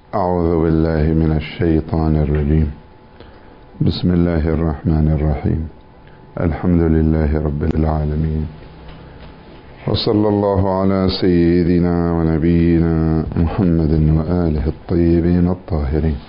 أعوذ بالله من الشيطان الرجيم. بسم الله الرحمن الرحيم. الحمد لله رب العالمين، وصلى الله على سيدنا ونبينا محمد وآله الطيبين الطاهرين.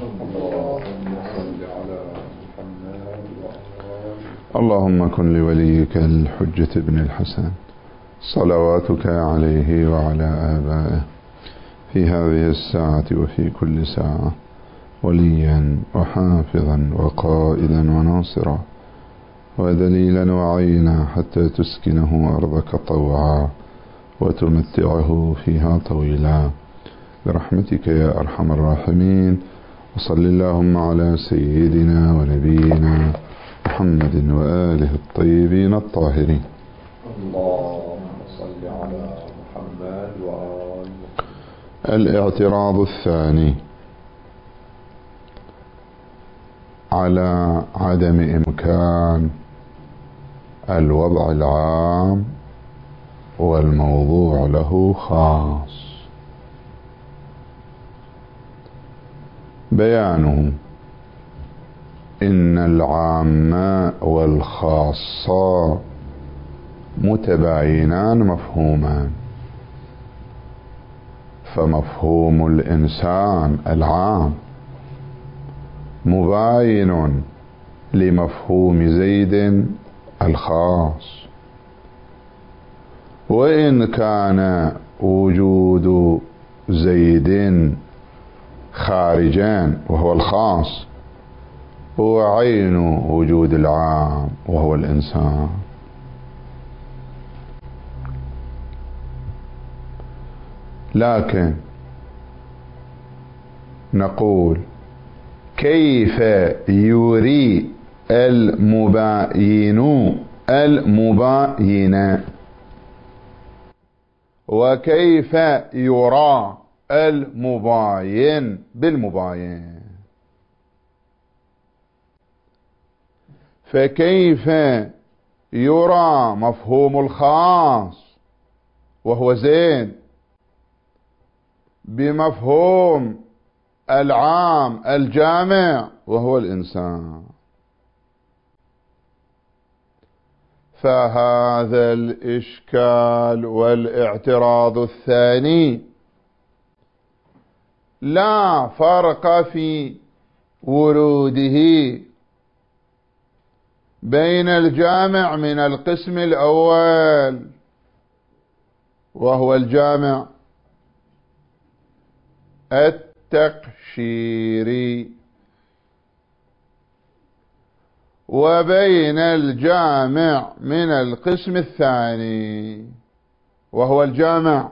اللهم كن لوليك الحجة بن الحسن صلواتك عليه وعلى آبائه في هذه الساعة وفي كل ساعة وليا وحافظا وقائدا وناصرا ودليلا وعينا حتى تسكنه أرضك طوعا وتمتعه فيها طويلا برحمتك يا أرحم الراحمين. وصل اللهم على سيدنا ونبينا محمد وآله الطيبين الطاهرين. اللهم صل على محمد وآل محمد. الاعتراض الثاني على عدم إمكان الوضع العام والموضوع له خاص. بيانه إن العام والخاص متباينان مفهومان، فمفهوم الإنسان العام مباين لمفهوم زيد الخاص، وإن كان وجود زيد خارجان وهو الخاص هو عين وجود العام وهو الإنسان. لكن نقول كيف يري المباين المباين، وكيف يرى المباين بالمباين؟ فكيف يرى مفهوم الخاص وهو زيد بمفهوم العام الجامع وهو الإنسان؟ فهذا الإشكال والاعتراض الثاني لا فرق في وروده بين الجامع من القسم الأول وهو الجامع التقشيري، وبين الجامع من القسم الثاني وهو الجامع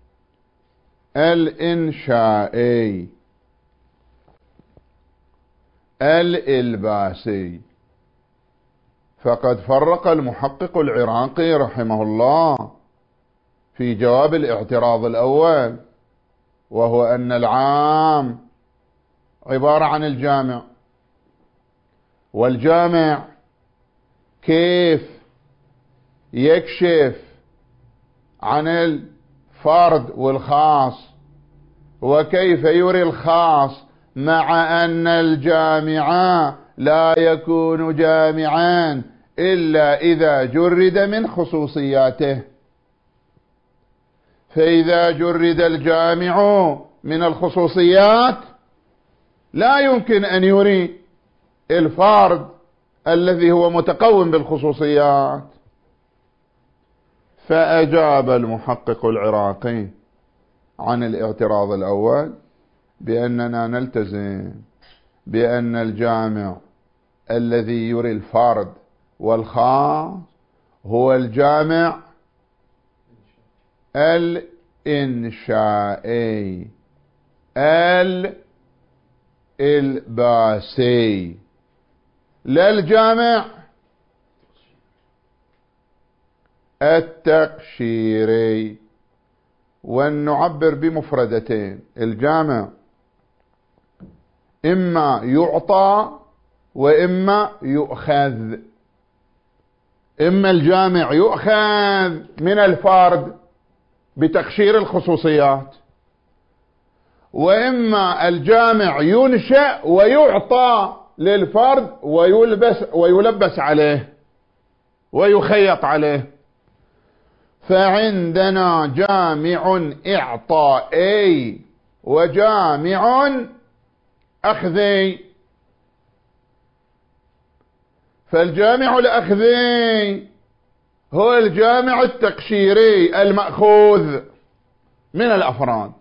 الإنشائي الإلباسي. فقد فرق المحقق العراقي رحمه الله في جواب الاعتراض الأول، وهو أن العام عبارة عن الجامع، والجامع كيف يكشف عن الفرد والخاص، وكيف يري الخاص مع أن الجامع لا يكون جامعا إلا إذا جرد من خصوصياته. فإذا جرد الجامع من الخصوصيات لا يمكن أن يري الفرد الذي هو متقوم بالخصوصيات. فأجاب المحقق العراقي عن الاعتراض الأول بأننا نلتزم بأن الجامع الذي يري الفرد والخاص هو الجامع الإنشائي الإلباسي، لا الجامع التقشيري. ونعبر بمفردتين: الجامع إما يعطى وإما يؤخذ. إما الجامع يؤخذ من الفرد بتقشير الخصوصيات، وإما الجامع ينشأ ويعطى للفرد ويلبس عليه ويخيط عليه. فعندنا جامع إعطائي وجامع أخذي. فالجامع الأخذي هو الجامع التقشيري المأخوذ من الأفراد،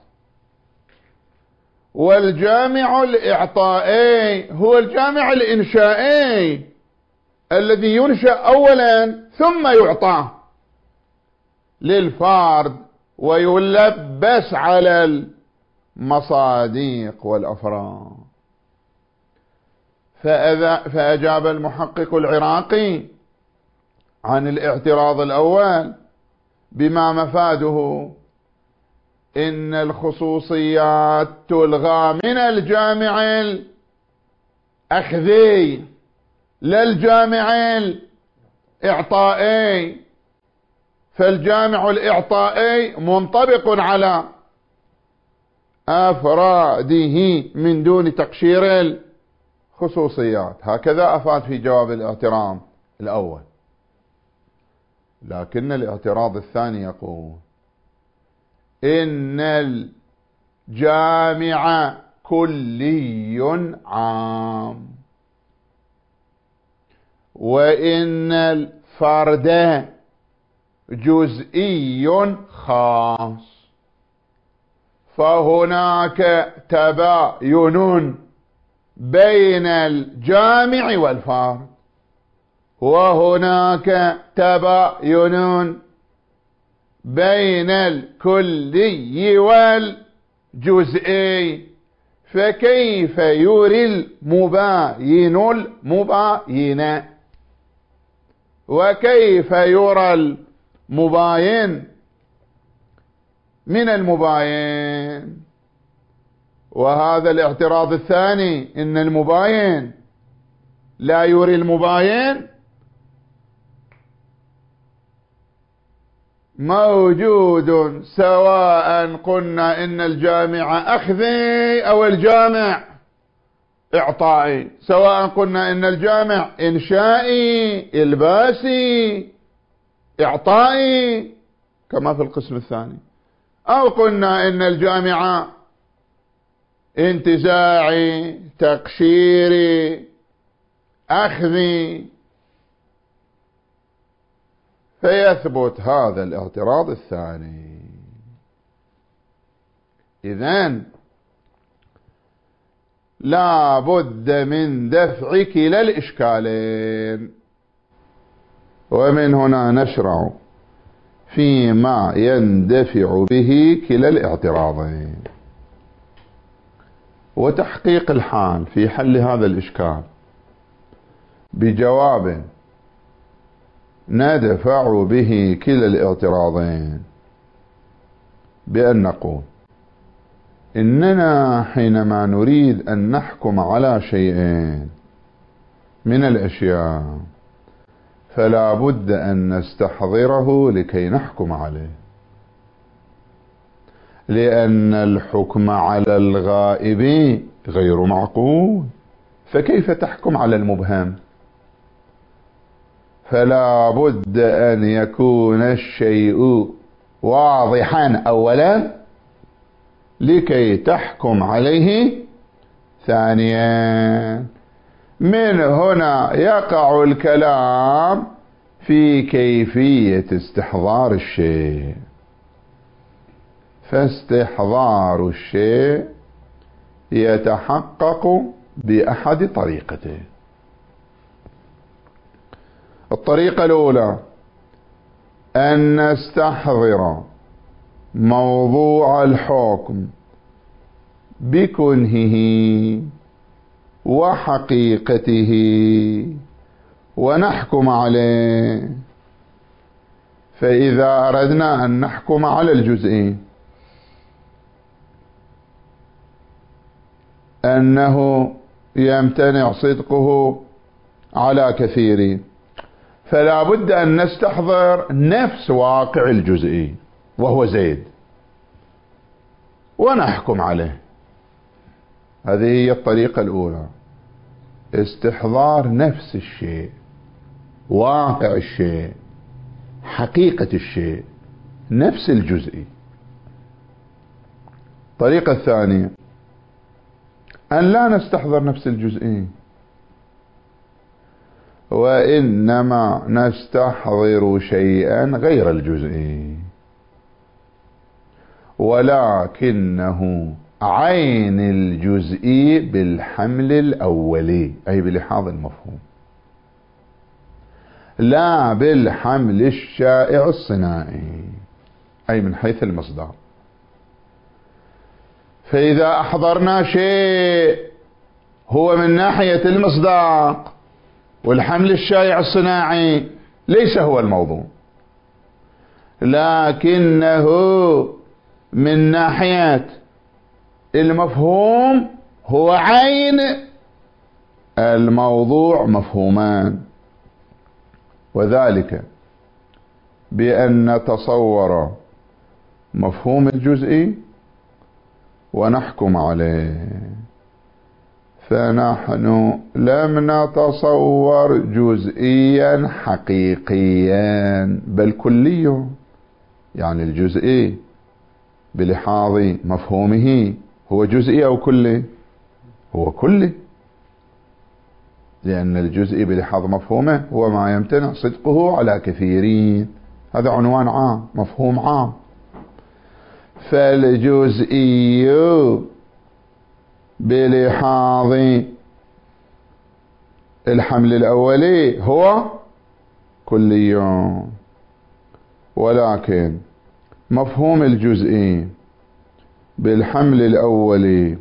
والجامع الإعطائي هو الجامع الإنشائي الذي ينشأ أولا ثم يعطى للفرد ويلبس على المصادق والأفراد. فأجاب المحقق العراقي عن الاعتراض الأول بما مفاده إن الخصوصيات تلغى من الجامع الأخذي لا الجامع الإعطائي، فالجامع الإعطائي منطبق على أفراده من دون تقشير الخصوصيات. هكذا أفاد في جواب الاعتراض الأول. لكن الاعتراض الثاني يقول إن الجامع كلي عام وإن الفرد جزئي خاص، فهناك تباين بين الجامع والفرد وهناك تباين بين الكلي والجزئي، فكيف يري المباين المباين وكيف يرى المباين من المباين؟ وهذا الاعتراض الثاني إن المباين لا يري المباين موجود، سواء قلنا إن الجامع أخذي أو الجامع إعطائي، سواء قلنا إن الجامع إنشائي إلباسي إعطائي كما في القسم الثاني، أو قلنا إن الجامع انتزاعي تقشيري أخذي. فيثبت هذا الاعتراض الثاني. إذن لا بد من دفع كلا الإشكالين، ومن هنا نشرع فيما يندفع به كلا الاعتراضين. وتحقيق الحال في حل هذا الإشكال بجواب ندفع به كلا الاعتراضين بأن نقول إننا حينما نريد أن نحكم على شيئين من الأشياء فلا بد أن نستحضره لكي نحكم عليه، لأن الحكم على الغائب غير معقول، فكيف تحكم على المبهم؟ فلا بد أن يكون الشيء واضحا أولا لكي تحكم عليه ثانيا. من هنا يقع الكلام في كيفية استحضار الشيء. فاستحضار الشيء يتحقق بأحد طريقتين. الطريقة الأولى أن نستحضر موضوع الحكم بكنهه وحقيقته ونحكم عليه. فإذا أردنا أن نحكم على الجزئي أنه يمتنع صدقه على كثير، فلا بد أن نستحضر نفس واقع الجزئي وهو زيد ونحكم عليه هذه هي الطريقة الأولى، استحضار نفس الشيء، واقع الشيء، حقيقة الشيء، نفس الجزئي. الطريقة الثانية أن لا نستحضر نفس الجزئي، وإنما نستحضر شيئا غير الجزئي، ولكنه عين الجزئي بالحمل الأولي، أي بلحاظ المفهوم، لا بالحمل الشائع الصناعي، أي من حيث المصدر. فإذا أحضرنا شيء هو من ناحية المصداق والحمل الشائع الصناعي ليس هو الموضوع، لكنه من ناحية المفهوم هو عين الموضوع مفهومان، وذلك بأن نتصور مفهوم الجزئي ونحكم عليه. فنحن لم نتصور جزئيا حقيقيا بل كلي، يعني الجزئي بلحاظ مفهومه هو جزئي أو كلي؟ هو كلي، لأن الجزئي بلحاظ مفهومه هو ما يمتنع صدقه على كثيرين، هذا عنوان عام، مفهوم عام. فالجزئي بلحاظ الحمل الأولي هو كلي، ولكن مفهوم الجزئي بالحمل الأولي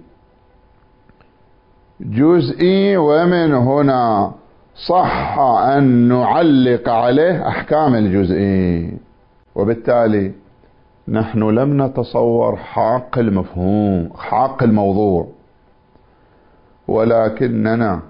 جزئي، ومن هنا صح أن نعلق عليه أحكام الجزئي. وبالتالي نحن لم نتصور حق المفهوم، حق الموضوع، ولكننا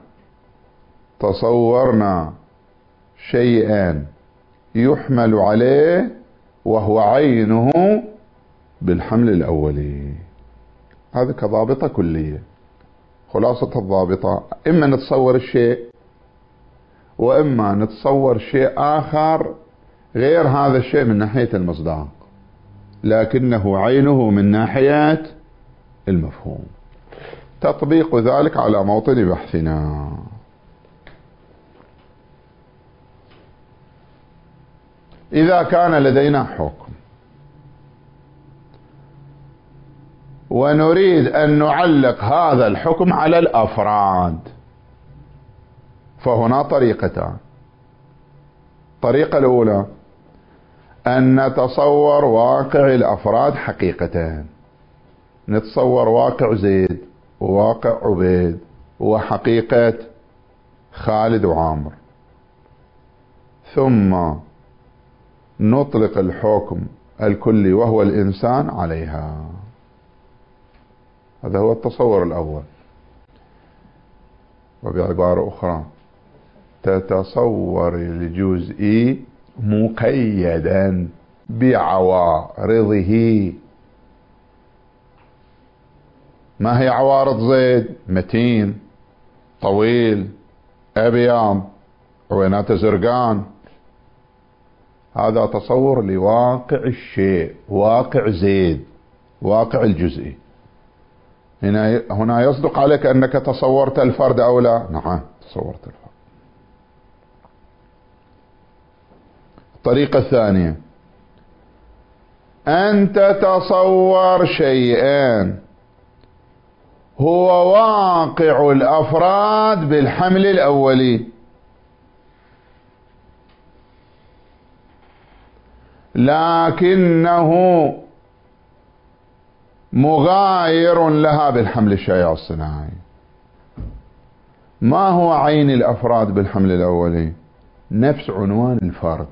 تصورنا شيئا يحمل عليه وهو عينه بالحمل الأولي. هذا كضابطة كلية. خلاصة الضابطة، إما نتصور الشيء وإما نتصور شيء آخر غير هذا الشيء من ناحية المصداق، لكنه عينه من ناحية المفهوم. تطبيق ذلك على موطن بحثنا. إذا كان لدينا حكم ونريد أن نعلق هذا الحكم على الأفراد، فهنا طريقتان. الطريقة الأولى أن نتصور واقع الأفراد حقيقتان، نتصور واقع زيد وواقع عبيد وحقيقة خالد وعامر، ثم نطلق الحكم الكلي وهو الإنسان عليها. هذا هو التصور الأول. وبعبارة أخرى، تتصور الجزئي مقيدا بعوارضه. ما هي عوارض زيد؟ متين، طويل، أبيض، عوينات زرقان. هذا تصور لواقع الشيء، واقع زيد، واقع الجزئي. هنا يصدق عليك أنك تصورت الفرد أو لا؟ نعم، تصورت الفرد. الطريقة الثانية أن تتصور شيئان هو واقع الأفراد بالحمل الأولي، لكنه مغاير لها بالحمل الشائع الصناعي. ما هو عين الأفراد بالحمل الأولي؟ نفس عنوان الفرد،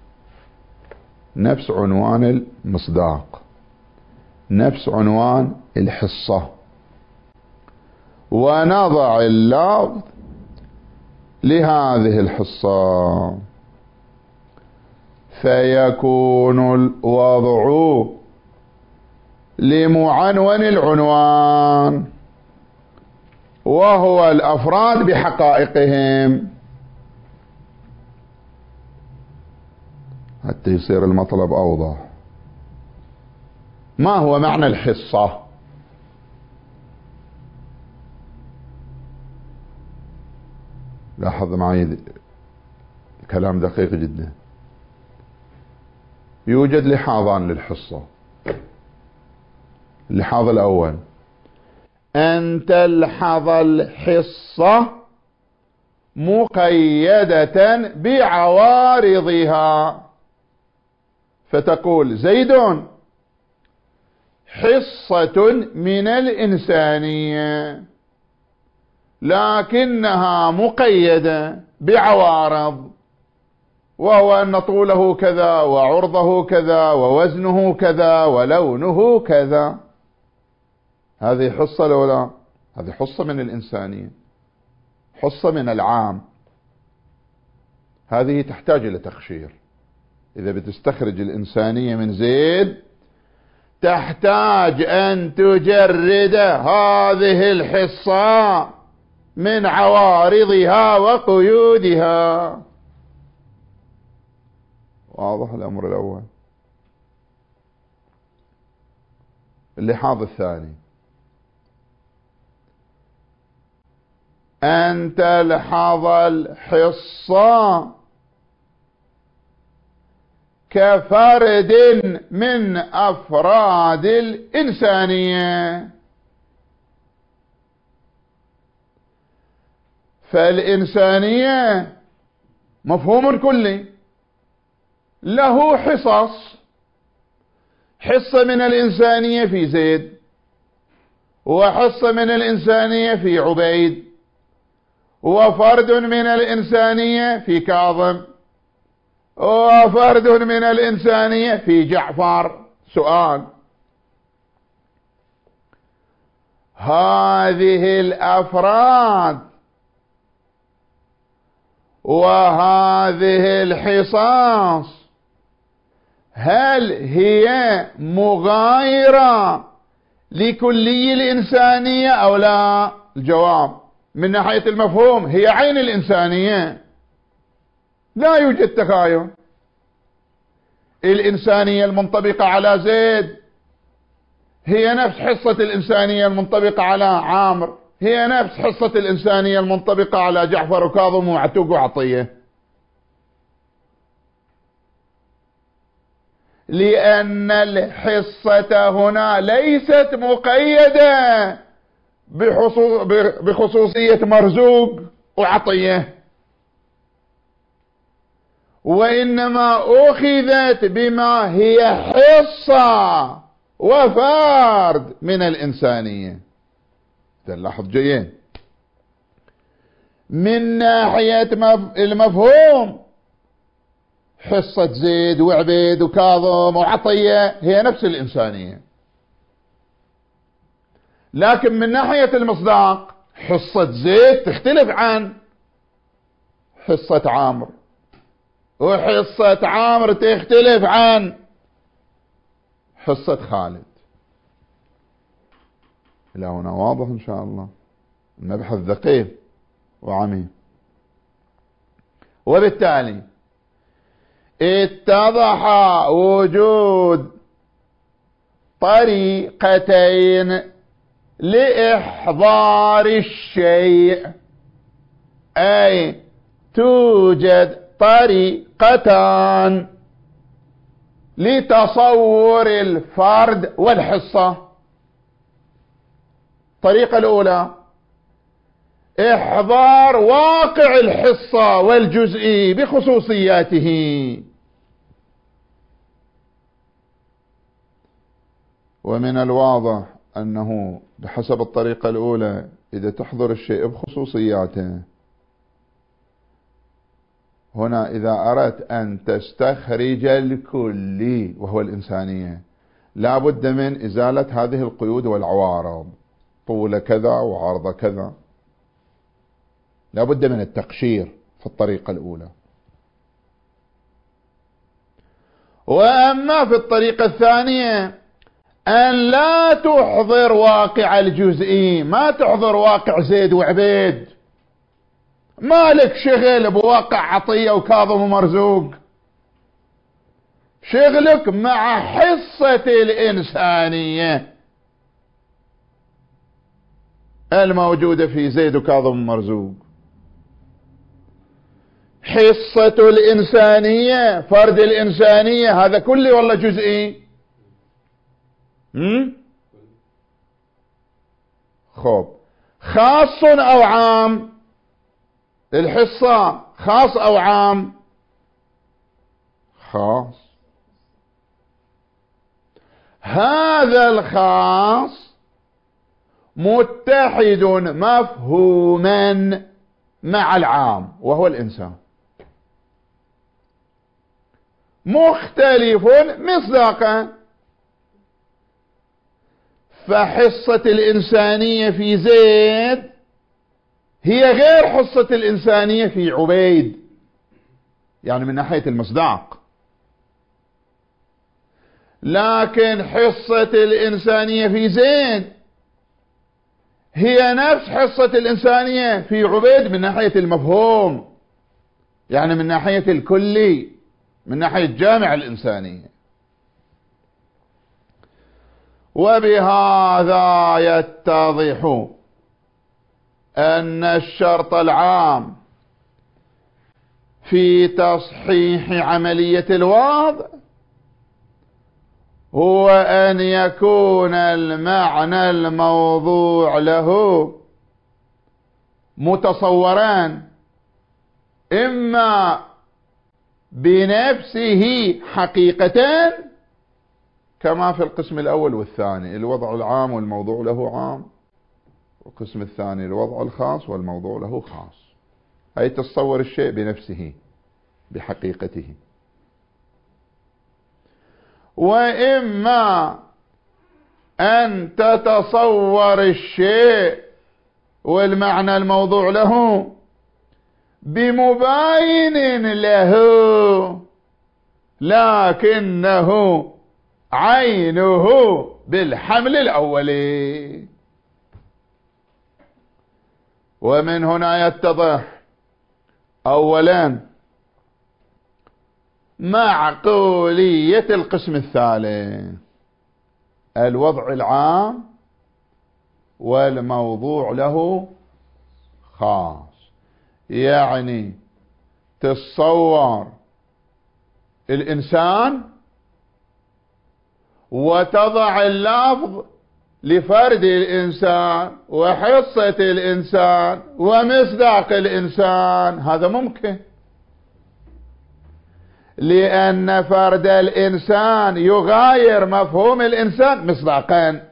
نفس عنوان المصداق، نفس عنوان الحصة، ونضع اللفظ لهذه الحصة، فيكون الوضع لمعنون العنوان وهو الأفراد بحقائقهم، حتى يصير المطلب أوضح. ما هو معنى الحصة؟ لاحظ معي كلام دقيق جدا. يوجد لحاظان للحصة. اللحاظ الأول أن تلحظ الحصة مقيدة بعوارضها، فتقول زيد حصة من الإنسانية، لكنها مقيدة بعوارض، وهو أن طوله كذا وعرضه كذا ووزنه كذا ولونه كذا. هذه حصة لو لا؟ هذه حصة من الإنسانية، حصة من العام. هذه تحتاج إلى تقشير. إذا بتستخرج الإنسانية من زيد تحتاج أن تجرد هذه الحصة من عوارضها وقيودها. واضح الأمر الأول. اللحاظ الثاني أن تلحظ الحصة كفرد من أفراد الإنسانية، فالإنسانية مفهوم كلي له حصص. حصة من الإنسانية في زيد، وحصة من الإنسانية في عبيد، وفرد من الإنسانية في كاظم، وفرد من الإنسانية في جعفر. سؤال: هذه الأفراد وهذه الحصص هل هي مغايرة لكلي الإنسانية أو لا؟ الجواب: من ناحية المفهوم هي عين الإنسانية، لا يوجد تغاير. الإنسانية المنطبقة على زيد هي نفس حصة الإنسانية المنطبقة على عامر، هي نفس حصة الإنسانية المنطبقة على جعفر وكاظم وعتوق وعطية، لأن الحصة هنا ليست مقيدة بخصوصية مرزوق وعطية، وإنما أخذت بما هي حصة وفرد من الإنسانية. تلاحظ جيد. من ناحية المفهوم حصة زيد وعبيد وكاظم وعطية هي نفس الإنسانية، لكن من ناحية المصداق حصة زيد تختلف عن حصة عامر، وحصة عامر تختلف عن حصة خالد. إلى هنا واضح إن شاء الله. المبحث دقيق وعميق. وبالتالي اتضح وجود طريقتين لإحضار الشيء، أي توجد طريقتان لتصور الفرد والحصة. الطريقة الأولى إحضار واقع الحصة والجزئي بخصوصياته، ومن الواضح أنه بحسب الطريقة الأولى إذا تحضر الشيء بخصوصياته، هنا إذا أردت أن تستخرج الكلي وهو الإنسانية لا بد من إزالة هذه القيود والعوارض، طول كذا وعرض كذا، لا بد من التقشير في الطريقة الأولى. وأما في الطريقة الثانية أن لا تحضر واقع الجزئي، ما تحضر واقع زيد وعبيد، مالك شغل بواقع عطية وكاظم ومرزوق، شغلك مع حصة الإنسانية الموجودة في زيد وكاظم ومرزوق. حصة الإنسانية، فرد الإنسانية، هذا كلي ولا جزئي؟ خب، خاص أو عام؟ الحصة خاص أو عام؟ خاص. هذا الخاص متحد مفهوما مع العام وهو الإنسان، مختلف مصداقا. فحصة الإنسانية في زيد هي غير حصة الإنسانية في عبيد، يعني من ناحية المصداق. لكن حصة الإنسانية في زيد هي نفس حصة الإنسانية في عبيد من ناحية المفهوم، يعني من ناحية الكلي، من ناحية جامع الإنسانية. وبهذا يتضح أن الشرط العام في تصحيح عملية الوضع هو أن يكون المعنى الموضوع له متصوران، إما بنفسه حقيقتان كما في القسم الأول والثاني، الوضع العام والموضوع له عام، والقسم الثاني الوضع الخاص والموضوع له خاص، أي تتصور الشيء بنفسه بحقيقته. وإما أن تتصور الشيء والمعنى الموضوع له بمباين له لكنه عينه بالحمل الأولي. ومن هنا يتضح أولا معقولية القسم الثالث، الوضع العام والموضوع له خاص، يعني تتصور الإنسان وتضع اللفظ لفرد الإنسان وحصة الإنسان ومصداق الإنسان، هذا ممكن، لأن فرد الإنسان يغاير مفهوم الإنسان مصداقا،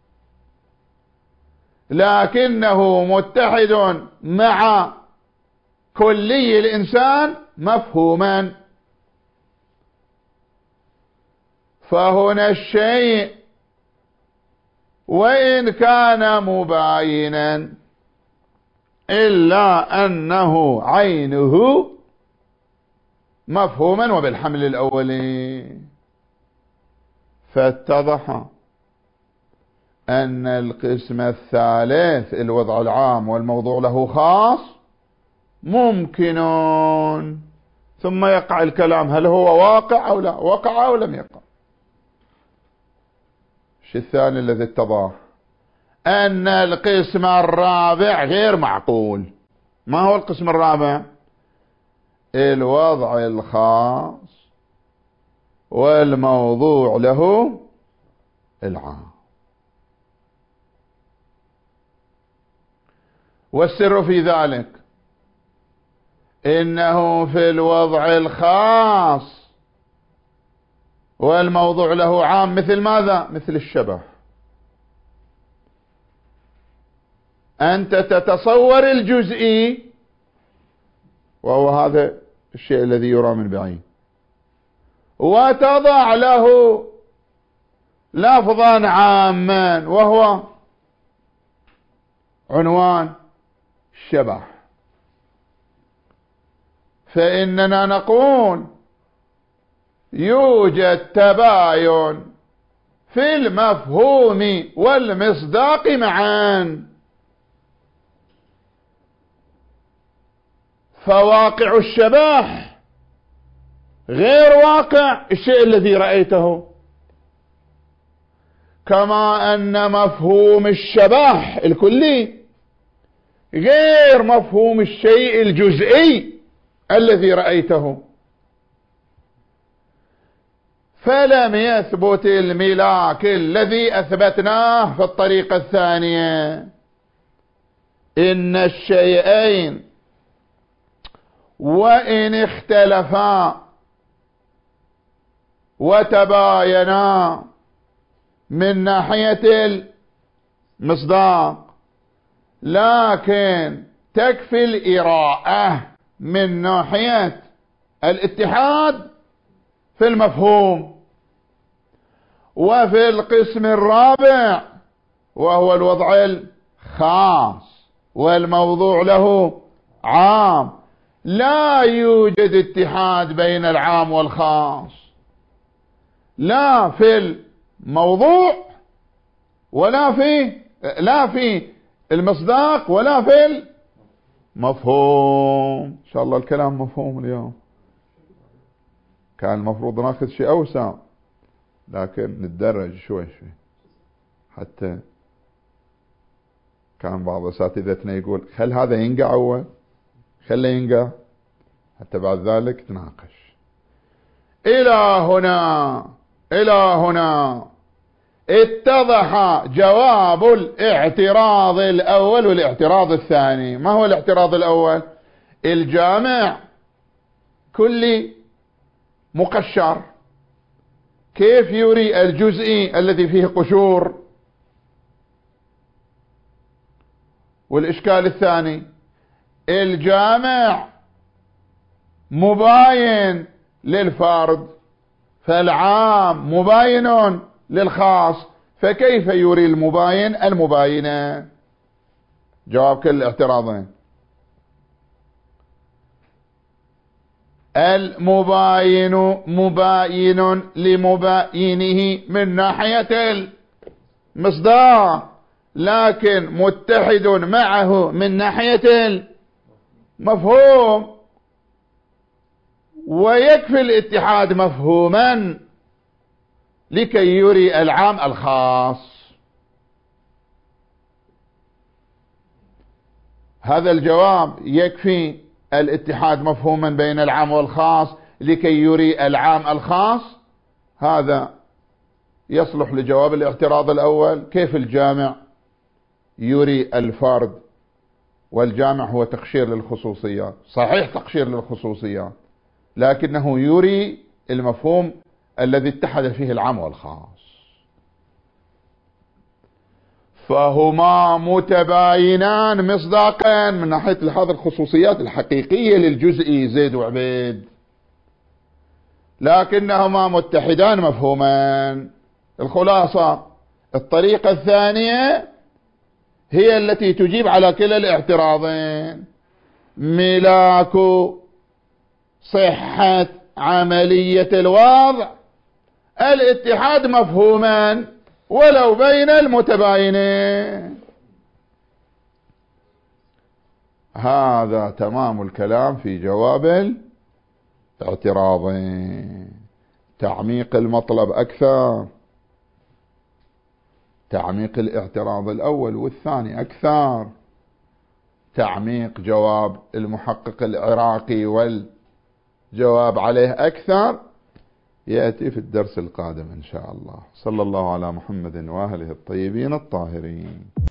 لكنه متحد مع كلي الإنسان مفهوما. فهنا الشيء وإن كان مباينا إلا أنه عينه مفهوما وبالحمل الأولي. فاتضح أن القسم الثالث الوضع العام والموضوع له خاص ممكن، ثم يقع الكلام هل هو واقع أو لا، وقع أو لم يقع. الشيء الثاني الذي اتضح أن القسم الرابع غير معقول. ما هو القسم الرابع؟ الوضع الخاص والموضوع له العام. والسر في ذلك إنه في الوضع الخاص والموضوع له عام مثل ماذا؟ مثل الشبه. أنت تتصور الجزئي وهو هذا الشيء الذي يرى من بعيد، وتضع له لفظا عاما وهو عنوان الشبه. فإننا نقول يوجد تباين في المفهوم والمصداق معا. فواقع الشبه غير واقع الشيء الذي رأيته، كما أن مفهوم الشبه الكلي غير مفهوم الشيء الجزئي الذي رأيته. فلم يثبت الملاك الذي أثبتناه في الطريقة الثانية. إن الشيئين وإن اختلفا وتباينا من ناحية المصداق، لكن تكفي الإراءة من ناحية الاتحاد في المفهوم. وفي القسم الرابع وهو الوضع الخاص والموضوع له عام، لا يوجد اتحاد بين العام والخاص، لا في الموضوع ولا في المصداق ولا في المفهوم. إن شاء الله الكلام مفهوم اليوم. كان المفروض ناخذ شيء أوسع، لكن نتدرج شوي شوي، حتى كان بعض أساتذتنا يقول خل هذا ينقع أول، خله ينقع حتى بعد ذلك تناقش. إلى هنا اتضح جواب الاعتراض الأول والاعتراض الثاني. ما هو الاعتراض الأول؟ الجامع كلي مقشر، كيف يري الجزئي الذي فيه قشور؟ والإشكال الثاني الجامع مباين للفرد، فالعام مباين للخاص، فكيف يري المباين المباينة؟ جواب كل الاعتراضين. المباين مباين لمباينه من ناحية المصداق، لكن متحد معه من ناحية المفهوم، ويكفي الاتحاد مفهوما لكي يري العام الخاص. هذا الجواب يكفي الاتحاد مفهوما بين العام والخاص لكي يري العام الخاص. هذا يصلح لجواب الاعتراض الأول، كيف الجامع يري الفرد؟ والجامع هو تقشير للخصوصيات، صحيح تقشير للخصوصيات، لكنه يري المفهوم الذي اتحد فيه العام والخاص. فهما متباينان مصداقا من ناحية هذه الخصوصيات الحقيقية للجزئي زيد وعبيد، لكنهما متحدان مفهوما. الخلاصة الطريقة الثانية هي التي تجيب على كلا الاعتراضين. ملاك صحة عملية الوضع الاتحاد مفهوما ولو بين المتباينين. هذا تمام الكلام في جواب الاعتراضين. تعميق المطلب أكثر، تعميق الاعتراض الأول والثاني أكثر، تعميق جواب المحقق العراقي والجواب عليه أكثر، يأتي في الدرس القادم إن شاء الله. صلى الله على محمد وآله الطيبين الطاهرين.